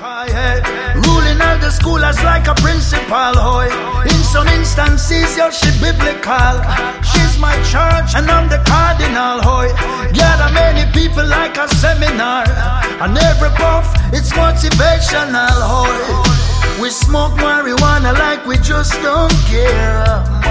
Ruling out the school as like a principal, hoy. In some instances, yo, she biblical. She's my church and I'm the cardinal, hoy. Gather many people like a seminar. And every puff, it's motivational, hoy. We smoke marijuana like we just don't care.